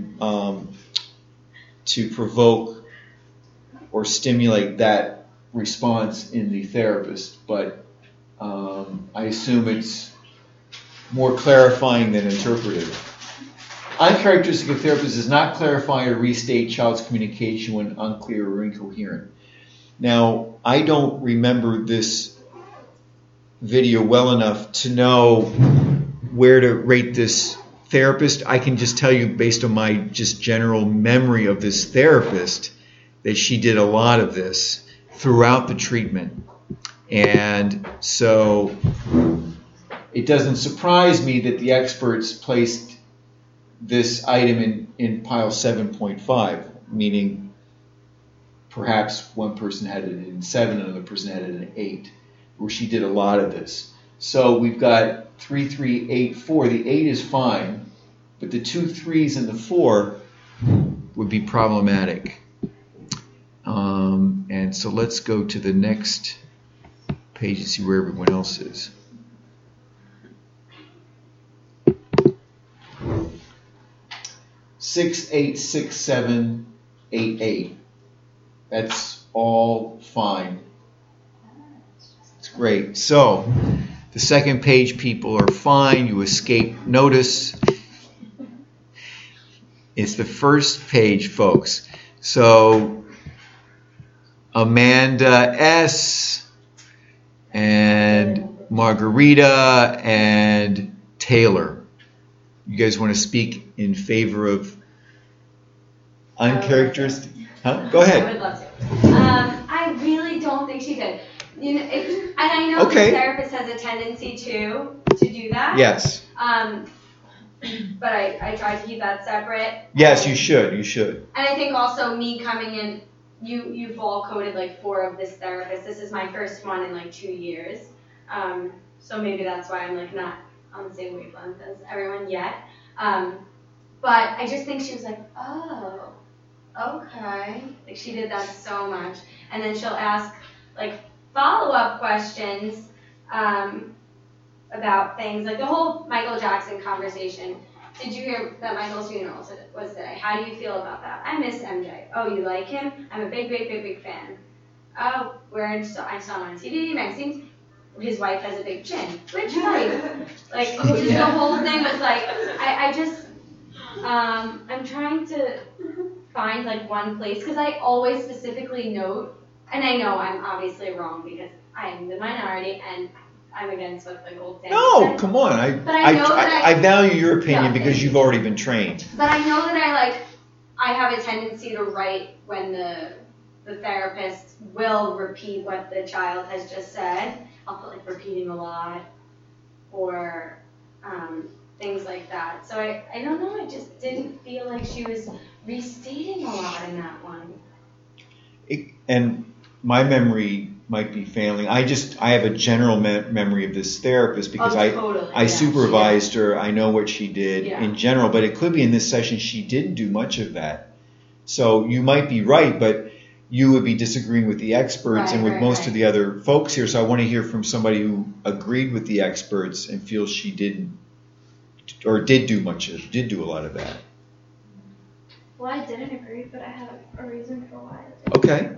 provoke or stimulate that response in the therapist, but I assume it's more clarifying than interpretive. Uncharacteristic of therapists is not clarify or restate child's communication when unclear or incoherent. Now, I don't remember this video well enough to know where to rate this therapist. I can just tell you based on my just general memory of this therapist that she did a lot of this throughout the treatment. And so it doesn't surprise me that the experts placed this item in pile 7.5, meaning perhaps one person had it in 7 and another person had it in 8, where she did a lot of this. So we've got 3, 3, 8, 4. The 8 is fine, but the 2 3s and the 4 would be problematic. And so let's go to the next page and see where everyone else is. Six, 8, 6, 7, 8, 8. That's all fine. It's great. So the second page, people are fine. You escape notice. It's the first page, folks. So Amanda S. and Margarita and Taylor. You guys want to speak in favor of uncharacteristic? Huh? Go ahead. I would love to. I really don't think she did. You know, and I know Okay. the therapist has a tendency to do that. Yes. But I try to keep that separate. Yes, you should. You should. And I think also me coming in, you've all coded like 4 of this therapist. This is my first one in like 2 years. So maybe that's why I'm like not on the same wavelength as everyone yet. But I just think she was like, oh, okay. Like she did that so much. And then she'll ask like follow-up questions about things like the whole Michael Jackson conversation. Did you hear that Michael's funeral was today? How do you feel about that? I miss MJ. Oh, you like him? I'm a big fan. Oh, I saw him on TV, magazines. His wife has a big chin. Which wife? Like, just the whole thing was like, I'm trying to find like one place, because I always specifically note, and I know I'm obviously wrong because I am the minority and I'm against what the gold standard No, says. come on. But I know that I value your opinion Yeah, because thank you've already been trained. But I know that I have a tendency to write when the therapist will repeat what the child has just said. I'll put like repeating a lot or things like that. So I don't know, I just didn't feel like she was restating a lot in that one. And my memory might be failing. I have a general memory of this therapist because Totally, I supervised her. I know what she did Yeah. in general, but it could be in this session she didn't do much of that. So you might be right, but you would be disagreeing with the experts and with most of the other folks here. So I want to hear from somebody who agreed with the experts and feels she didn't or did do a lot of that. Well, I didn't agree, but I have a reason for why. Okay.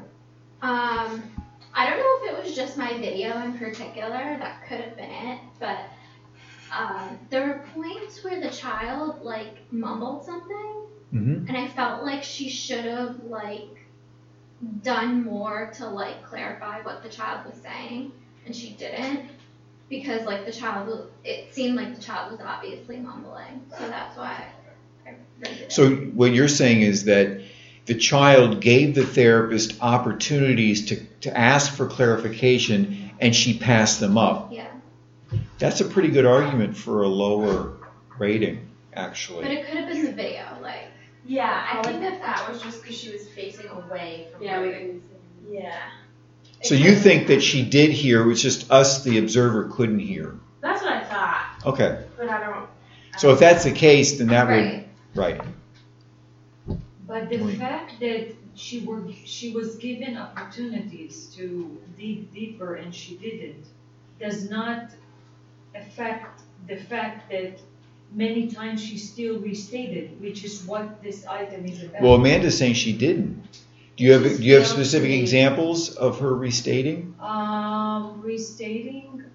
I don't know if it was just my video in particular, that could have been it, but there were points where the child like mumbled something, Mm-hmm. and I felt like she should have like done more to like clarify what the child was saying, and she didn't, because like it seemed like the child was obviously mumbling, so that's why I rated it. So what you're saying is that the child gave the therapist opportunities to ask for clarification, and she passed them up. Yeah. That's a pretty good argument for a lower rating, But actually. it could have been the video, like. Yeah, I think that was just because she was facing away from Yeah, her. we can Yeah. So you think that she did hear, it was just us, the observer, couldn't hear. That's what I thought, Okay. but I don't. So if that's the case, then that Right. would, right. But the Right. fact that she was given opportunities to dig deeper and she didn't, does not affect the fact that many times she still restated, which is what this item is about. Well, Amanda's saying she didn't. Do you have specific examples of her restating? Restating.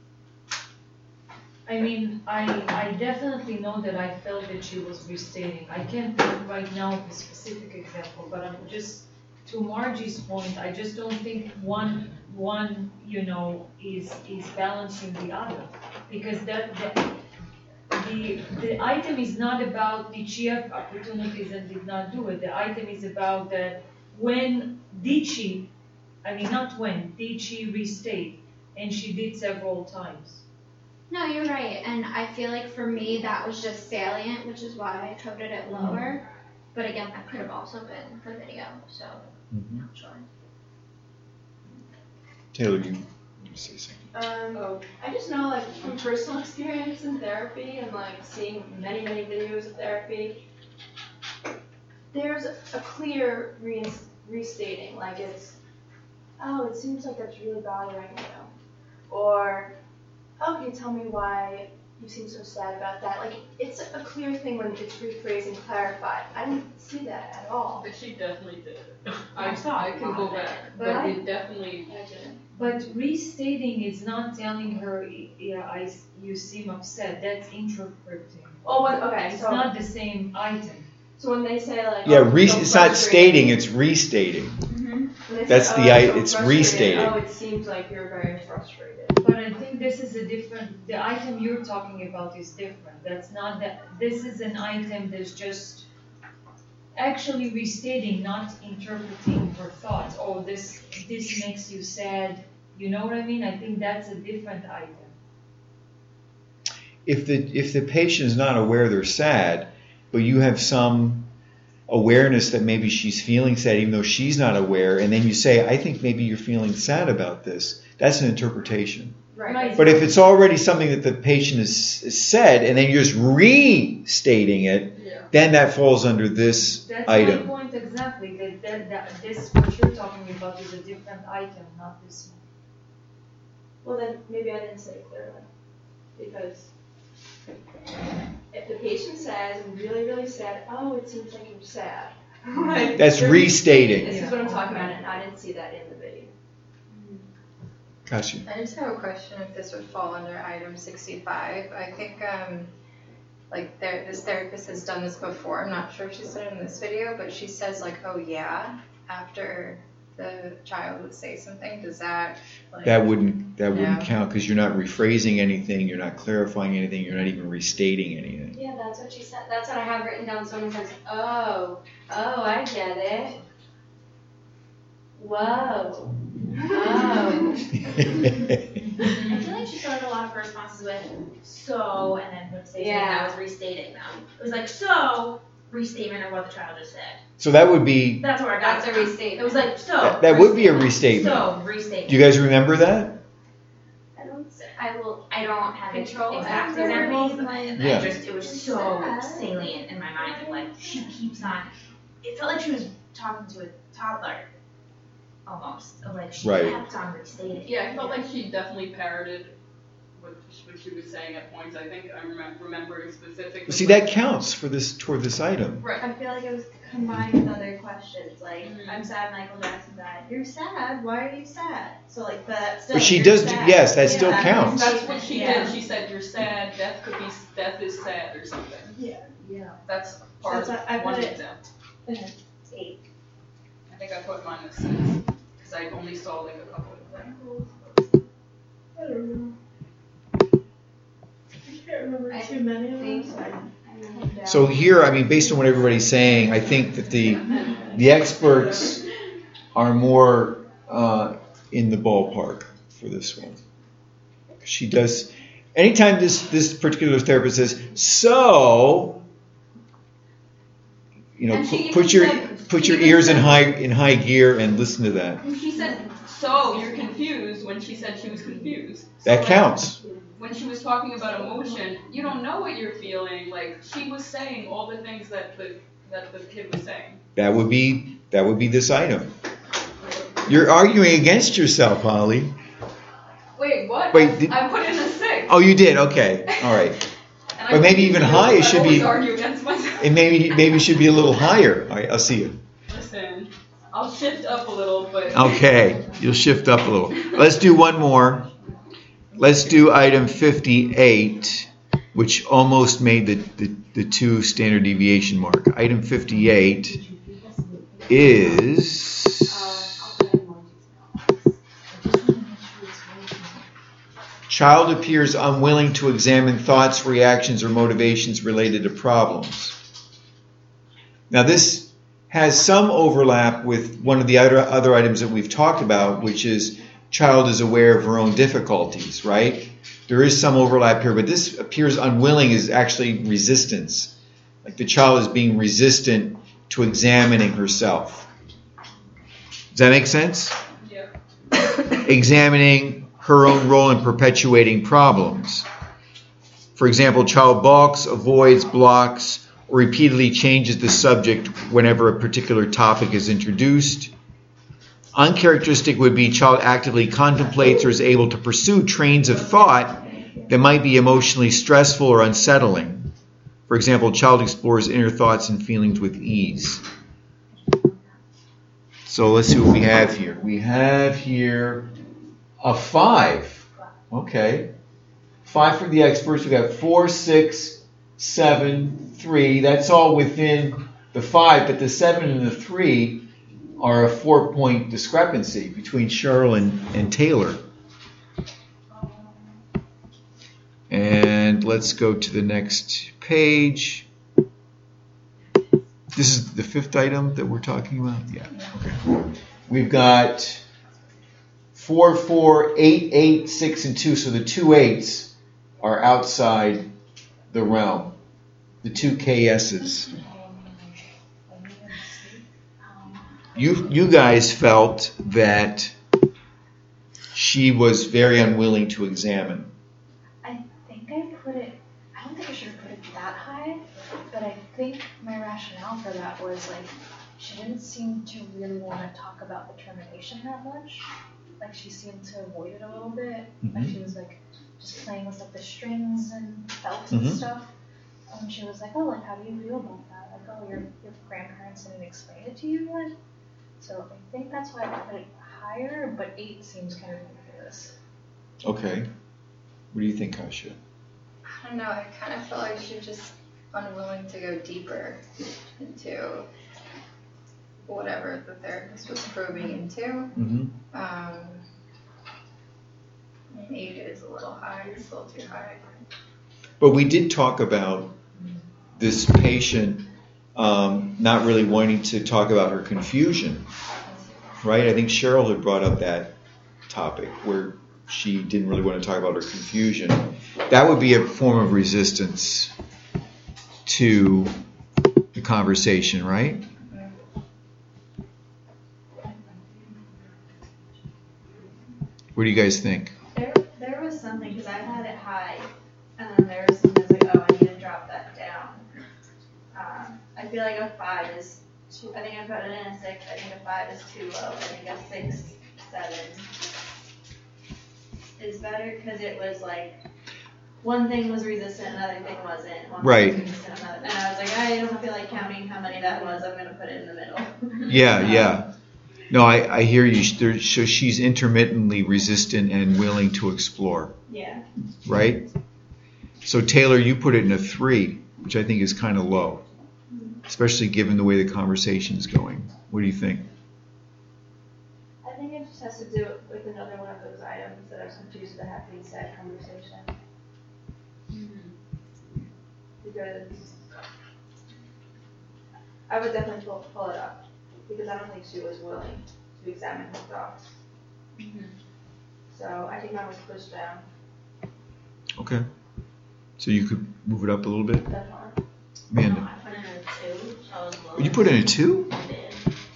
I mean, I definitely know that I felt that she was restating. I can't think right now of a specific example, but I'm just, to Margie's point, I just don't think one is balancing the other, because the item is not about did she have opportunities and did not do it. The item is about that did she restate, and she did several times. No, you're right, and I feel like for me that was just salient, which is why I coded it lower. But again, that could have also been the video, so I'm not sure. Taylor, you say something. I just know, like, from personal experience in therapy and, like, seeing many, many videos of therapy, there's a clear restating. Like, it's, oh, it seems like that's really bothering you. Or, oh, can you tell me why you seem so sad about that? Like, it's a clear thing when it's rephrased and clarified. I didn't see that at all. But she definitely did. I saw I can go back, but it definitely. But restating is not telling her, yeah, you seem upset. That's interpreting. Oh, okay, It's so, not the same item. so when they say, like, Yeah, oh, I'm so it's not frustrated, stating, it's restating. when they That's say, the I'm so it's frustrated, restating. Oh, it seems like you're very frustrated. But I think this is a different, the item you're talking about is different. That's not that, this is an item that's just actually restating, not interpreting her thoughts. Oh, this makes you sad. You know what I mean? I think that's a different item. If the patient is not aware they're sad, but you have some awareness that maybe she's feeling sad even though she's not aware, and then you say, I think maybe you're feeling sad about this, that's an interpretation. Right. But if it's already something that the patient has said, and then you're just restating it, then that falls under this That's item. my point exactly. That this, what you're talking about is a different item, not this one. Well, then maybe I didn't say it clearly. Because if the patient says, I'm really, really sad, oh, it seems like you're sad. Like, That's they're restating. This is what I'm talking about, and I didn't see that in the video. Gotcha. I just have a question if this would fall under item 65. I think, this therapist has done this before. I'm not sure if she said it in this video, but she says, like, oh, yeah, after the child would say something. Does that, like... That wouldn't count because you're not rephrasing anything, you're not clarifying anything, you're not even restating anything. Yeah, that's what she said. That's what I have written down so many times. Oh, I get it. Whoa. Oh. I feel like she started a lot of her responses with so, and then would say something that was restating them. It was like so, restatement of what the child just said. So that would be, That's where I got That's a restatement. It was like so. that would be a restatement. So, restatement. Do you guys remember that? I don't have Control exact F. examples. Yeah. It was so salient in my mind. Of like she keeps on. It felt like she was talking to a toddler, almost. Of like she Right. kept on restating. Yeah, I felt like she definitely parroted what she was saying at points. I think I remembering specifically. See, that counts for toward this item. Right. I feel like it was combined with other questions, like, I'm sad Michael Jackson died. You're sad? Why are you sad? So, like, that still. But she you're does, sad. yes, that still Yeah. counts. That's what she Yeah. did. She said, "You're sad. Death is sad," or something. Yeah. That's part So of I one put it- example. 8. I think I put mine as 6 because I only saw like a couple examples. I don't know. I can't remember I too many of think them. So here, I mean, based on what everybody's saying, I think that the experts are more in the ballpark for this one. She does, anytime this particular therapist says, so, And she put your ears in high gear and listen to that. She said, "So you're confused," when she said she was confused. So, That like, counts. When she was talking about emotion, you don't know what you're feeling. Like she was saying all the things that the kid was saying. That would be this item. You're arguing against yourself, Holly. Wait, what? Wait, I put in a 6. Oh, you did. Okay, all right. And But maybe even high, it should be. I always argue against myself. And maybe it should be a little higher. All right, I'll see you. Listen, I'll shift up a little, but. Okay, you'll shift up a little. Let's do one more. Let's do item 58, which almost made the 2 standard deviation mark. Item 58 is child appears unwilling to examine thoughts, reactions, or motivations related to problems. Now this has some overlap with one of the other items that we've talked about, which is child is aware of her own difficulties, right? There is some overlap here, but this appears unwilling is actually resistance. Like the child is being resistant to examining herself. Does that make sense? Yeah. Examining her own role in perpetuating problems. For example, child balks, avoids, blocks, or repeatedly changes the subject whenever a particular topic is introduced. Uncharacteristic would be child actively contemplates or is able to pursue trains of thought that might be emotionally stressful or unsettling. For example, child explores inner thoughts and feelings with ease. So let's see what we have here. We have here a 5. Okay. 5 for the experts. We got 4, 6, 7, 3. That's all within the 5, but the 7 and the 3 are a 4-point discrepancy between Cheryl and Taylor. And let's go to the next page. This is the 5th item that we're talking about? Yeah. Okay. We've got 4, 4, 8, 8, 6, and 2. So the 2 8s are outside the realm. The 2 KS's. You guys felt that she was very unwilling to examine. I think I put it, I don't think I should have put it that high, but I think my rationale for that was like, she didn't seem to really want to talk about the termination that much. Like she seemed to avoid it a little bit. Like she was like just playing with like the strings and belts and stuff. And she was like, oh, like how do you feel about that? Like, oh, your grandparents didn't explain it to you yet? So I think that's why I put it higher, but 8 seems kind of ridiculous. Okay. What do you think, Kasia? I don't know, I kind of felt like she was just unwilling to go deeper into whatever the therapist was probing into. Mm-hmm. 8 is a little high, it's a little too high. But we did talk about this patient not really wanting to talk about her confusion, right? I think Cheryl had brought up that topic where she didn't really want to talk about her confusion. That would be a form of resistance to the conversation, right? What do you guys think? There was something, because I had it high, and then there was something that's like, oh, I need to drop that down. I feel like a 5 is too, I think I put it in a 6, I think a 5 is too low, I think a 6, 7 is better, because it was like, one thing was resistant, another thing wasn't. One right. thing was resistant, another, and I was like, I don't feel like counting how many that was, I'm going to put it in the middle. Yeah. No, I hear you. So she's intermittently resistant and willing to explore. Yeah. Right? So Taylor, you put it in a 3, which I think is kind of low, especially given the way the conversation is going. What do you think? I think it just has to do with another one of those items that I was confused with the happy and sad conversation. Because I would definitely pull it up, because I don't think she was willing to examine her thoughts. So I think that was pushed down. Okay. So you could move it up a little bit? Definitely. Amanda. I put in a 2, so I was low. You put in a 2? I did.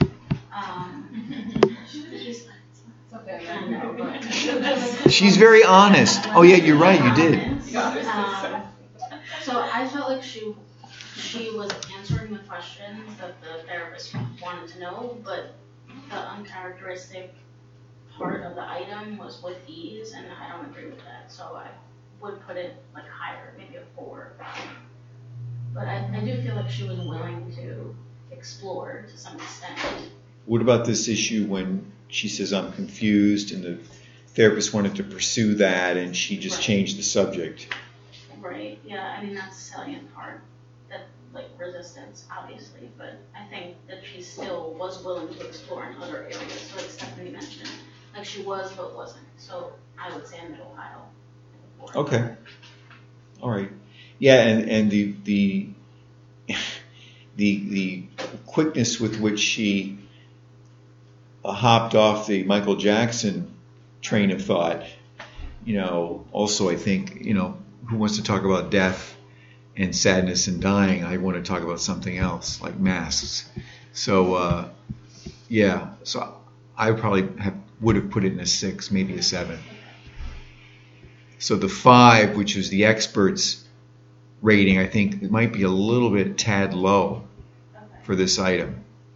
Okay. I know, but She's very honest. Oh yeah, you're right, you did. So I felt like she was answering the questions that the therapist wanted to know, but the uncharacteristic part of the item was with ease, and I don't agree with that. So I would put it like higher, maybe a 4 or 5. But I do feel like she was willing to explore to some extent. What about this issue when she says, I'm confused, and the therapist wanted to pursue that, and she just changed the subject? Right, yeah, I mean, that's the salient part, that, like, resistance, obviously, but I think that she still was willing to explore in other areas, like Stephanie mentioned. Like, she was, but wasn't, so I would say a middle pile. Like a 4. Okay. All right. Yeah, and the quickness with which she hopped off the Michael Jackson train of thought, also I think, who wants to talk about death and sadness and dying? I want to talk about something else, like masks. So, so I probably would have put it in a 6, maybe a 7. So the 5, which was the experts rating, I think it might be a little bit tad low for this item.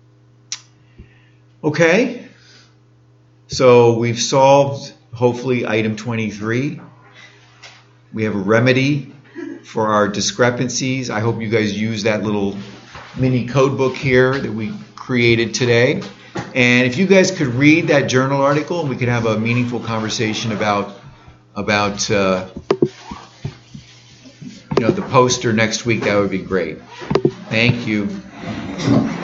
Okay, so we've solved hopefully item 23. We have a remedy for our discrepancies. I hope you guys use that little mini code book here that we created today. And if you guys could read that journal article and we could have a meaningful conversation about the poster next week, that would be great. Thank you.